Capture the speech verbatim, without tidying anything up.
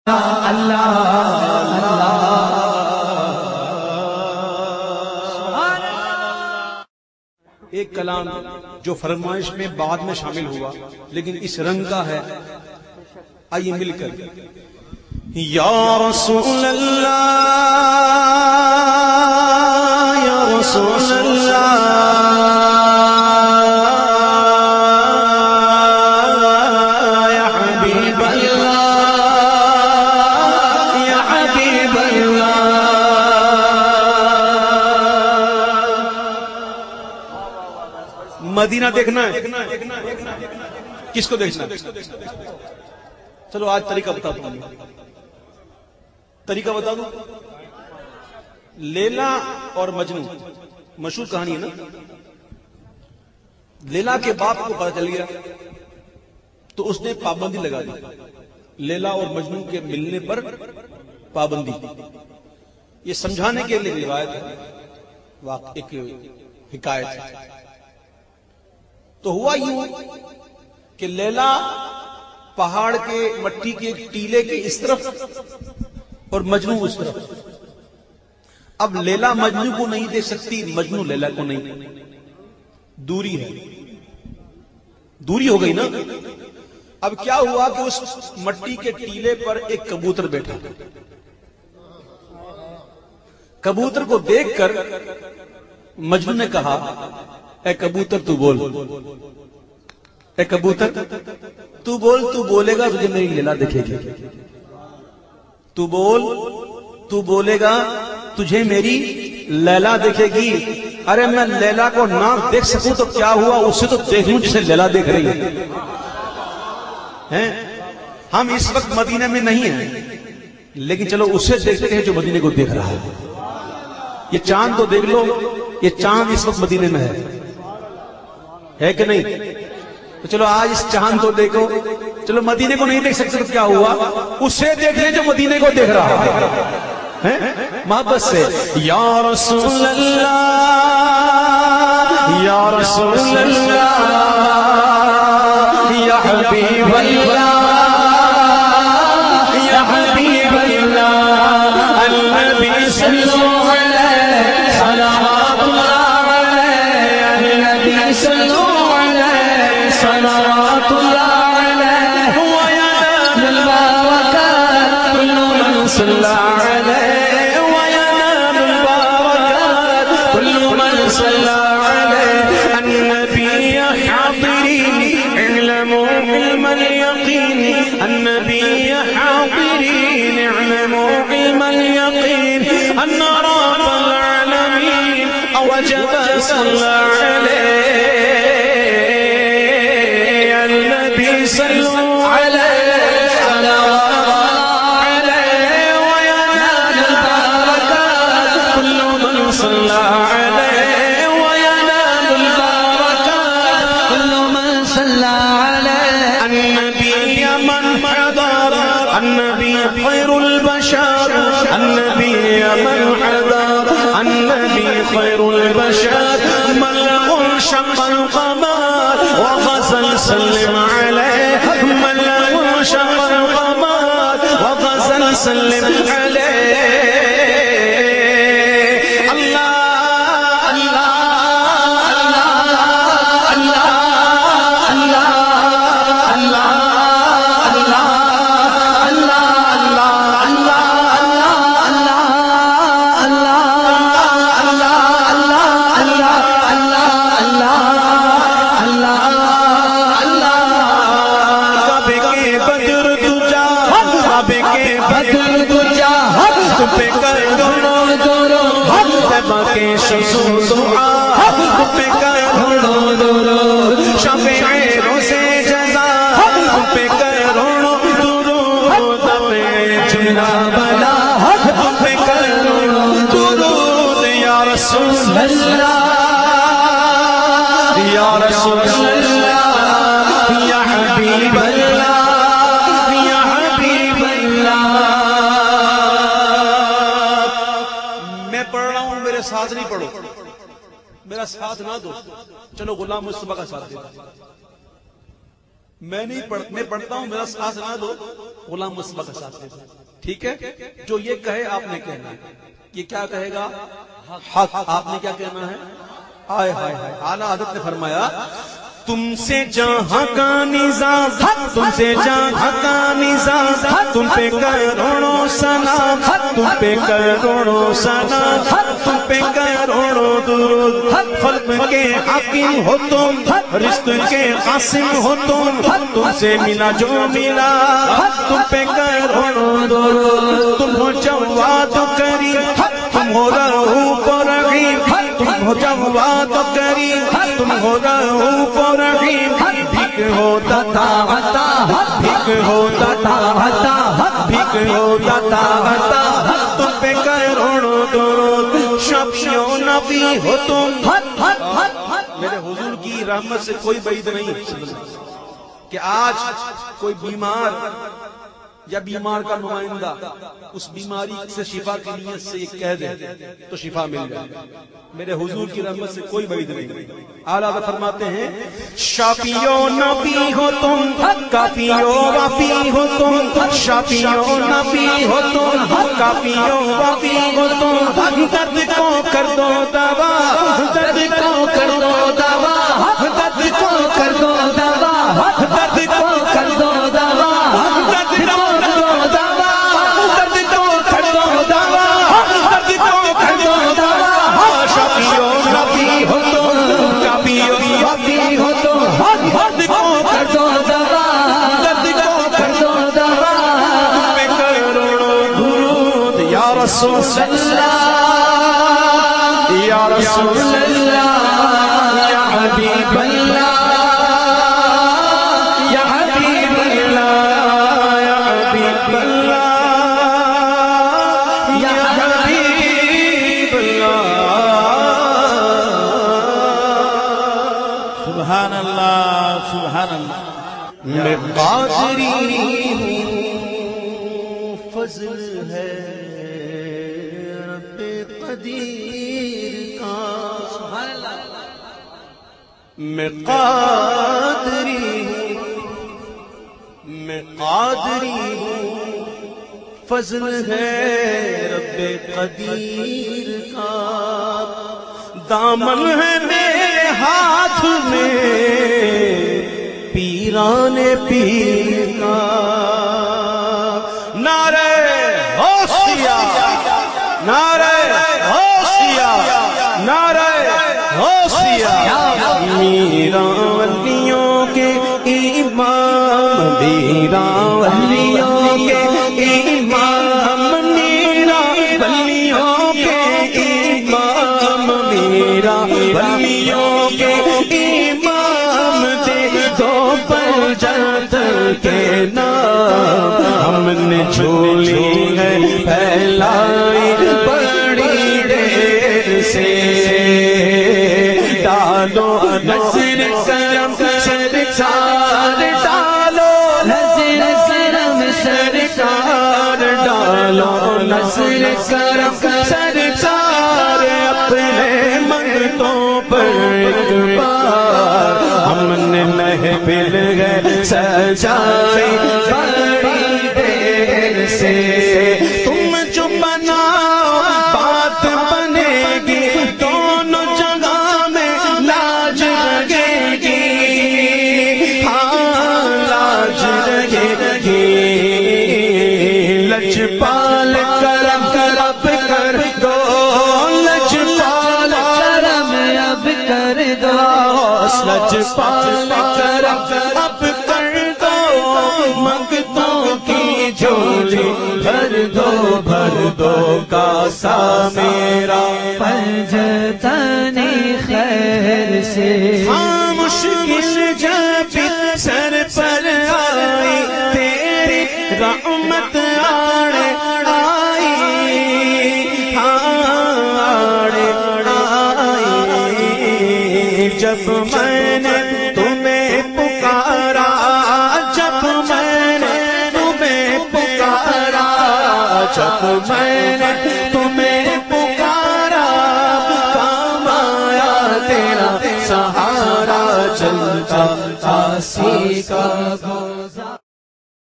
ایک کلام جو فرمائش میں بعد میں شامل ہوا لیکن اس رنگ کا ہے، آئیے مل کر یا رسول اللہ یا رسول اللہ یا حبیب اللہ یا حبیب اللہ۔ مدینہ دیکھنا ہے، کس کو دیکھنا ہے؟ چلو آج طریقہ بتا دوں، طریقہ بتا دوں۔ لیلا اور مجنون مشہور کہانی ہے نا۔ لیلا کے باپ کو پتہ چل گیا تو اس نے پابندی لگا دی، لیلا اور مجنون کے ملنے پر پابندی۔ یہ سمجھانے کے لیے روایت ہے، واقع ایک حکایت ہے۔ تو ہوا یوں کہ لیلا پہاڑ کے مٹی کے ٹیلے کے اس طرف اور مجنو اس طرف۔ اب لیلا مجنو کو نہیں دیکھ سکتی، مجنو لیلا کو نہیں، دوری ہے، دوری ہو گئی نا۔ اب کیا ہوا کہ اس مٹی کے ٹیلے پر ایک کبوتر بیٹھا، کبوتر کو دیکھ کر مجنو نے کہا اے کبوتر تو بول، اے کبوتر تو بول، تو بولے گا تجھے میری لیلا دکھے گی، تو بول، تو بولے گا تجھے میری لیلا دکھے گی۔ ارے میں لیلا کو نہ دیکھ سکوں تو کیا ہوا، اسے تو دیکھ لوں جسے لیلا دیکھ رہی ہے۔ ہم اس وقت مدینے میں نہیں ہیں لیکن چلو اسے دیکھتے ہیں جو مدینے کو دیکھ رہا ہے۔ یہ چاند تو دیکھ لو، یہ چاند اس وقت مدینے میں ہے، ہے کہ نہیں؟ تو چلو آج اس چاند کو دیکھو، چلو مدینے کو نہیں دیکھ سکتے تو کیا ہوا، اسے دیکھ لیں جو مدینے کو دیکھ رہا ہے محبت سے۔ یا رسول اللہ یا رسول اللہ یا حبیب اللہ یا حبیب اللہ، النبی صلی اللہ علیہ صلوات اللہ علیہ، النبی صلی اللہ علیہ صلوات اللہ علیہ، وینال البرکات کل من صلی علیہ، وینال البرکات کل من صلی علیہ، النبی حاضرین اعلموا علم الیقین، النبی حاضرین اعلموا علم الیقین، ان رب العالمین اوجب صلی علیہ، النبی صلی علیہ صلوات علیہ، وینال البرکات کل من صلی علیہ، وینال البرکات کل من صلی علیہ، النبی من حضر، النبی خیر البشر، النبی من حضر، النبی خیر البشر، من له انشق القمر وغزل سلم علیہ، من له انشق القمر وغزل سلم علیہ۔ اللہ اللہ اللہ اللہ اللہ اللہ کے شمسو دعا پہ کر روڑو درود، شفیع روزے جزا پہ کر روڑو درود، پہ جنا بلا پہ کر روڑو درود، یا رسول اللہ یا رسول اللہ یا حبیب اللہ یا حبیب اللہ۔ میں پڑھ رہا ہوں، میرے ساتھ نہیں پڑھو، میرا ساتھ نہ دو، چلو غلام مصطفیٰ کا ساتھ دیتا۔ میں نہیں پڑھ میں پڑھتا ہوں، میرا ساتھ نہ دو، غلام مصطفیٰ کا ساتھ دے دو، ٹھیک ہے؟ جو یہ کہے آپ نے کہنا ہے، یہ کیا کہے گا؟ حق، آپ نے کیا کہنا ہے؟ آئے ہائے ہائے، اعلیٰ حضرت نے فرمایا تم سے جہاں کا نظام، تم سے جہاں کا نظام، تم پہ کروڑوں سلام، تم پہ کروڑوں سلام، تم پہ کروڑوں درود، خلق کے حاکم ہو تم، رزق کے قاسم ہو تم، تم سے ملا جو ملا، تم پہ کروڑوں درود، تم ہو جواد کریم، تم ہو رؤوف رحیم، تم ہو جواد کریم، تم ہو رؤوف رحیم، بھیک ہو داتا عطا، بھیک ہو داتا عطا، بھیک ہو داتا عطا، تم پہ کروڑوں درود، شفیع و نبی ہو تم۔ میرے حضور کی رحمت سے کوئی بعید نہیں کہ آج کوئی بیمار یا بیمار کا نمائندہ اس بیماری سے شفا کی نیت سے یہ کہہ دے تو شفا مل جائے، میرے حضور کی رحمت سے کوئی بعید نہیں۔ اعلیٰ فرماتے ہیں شافی و نبی ہو تم، کافی و وافی ہو تم، شافی و نبی ہو تم، کافی و وافی ہو تم، درد کو کر دو دوا، درد کو کر دو دوا، درد کو کر دو دوا، درد کو کر دو دوا، درد کو رسول اللہ یا رسول اللہ یا حبیب اللہ یا حبیب اللہ یا حبیب اللہ یا حبیب اللہ۔ سبحان اللہ سبحان اللہ۔ میں قادری ہوں، فضل ہے قدیر کا، سبحان اللہ۔ میں قادری ہوں، میں قادری ہوں، فضل ہے رب قدیر کا، دامن ہے میرے ہاتھ میں پیران پیر کا، نعرہ غوثیہ، نعرہ غوثیہ، نعرہ غوثیہ، میرا ولیوں کے امام، میرا ولیوں کے امام، میرا ولیوں کے امام، میرا ولیوں کے امام، دے دو پر جات کے نام، ہم نے جھولی ہے پھیلائی بڑی دیر سے، ڈالو نظر کرم سرکار، ڈالو نظر کرم سرکار، ڈالو نظر کرم سرکار، اپنے منگتوں پر ایک بار، ہم نے محفل ہے سجائی بڑی دیر سے، تم جو بناؤ بات بنے گی، دونوں جگہ میں لاج رہے گی، ہاں لاج رہے گی، لجپال کرم اب کر دو، لجپال کرم اب کر دو، لجپال کرم اب کر دو، منگتوں کی جھولی بھر دو، بھر دو کاسا میرا پنجتنی خیر سے، ہاں مشکل جب سر پر آئی تیری رحمت آڑے آئی، ہاں آڑے آئی، جب میں نے تمہیں پکارا، جب میں نے تمہیں پکارا، جب میں نے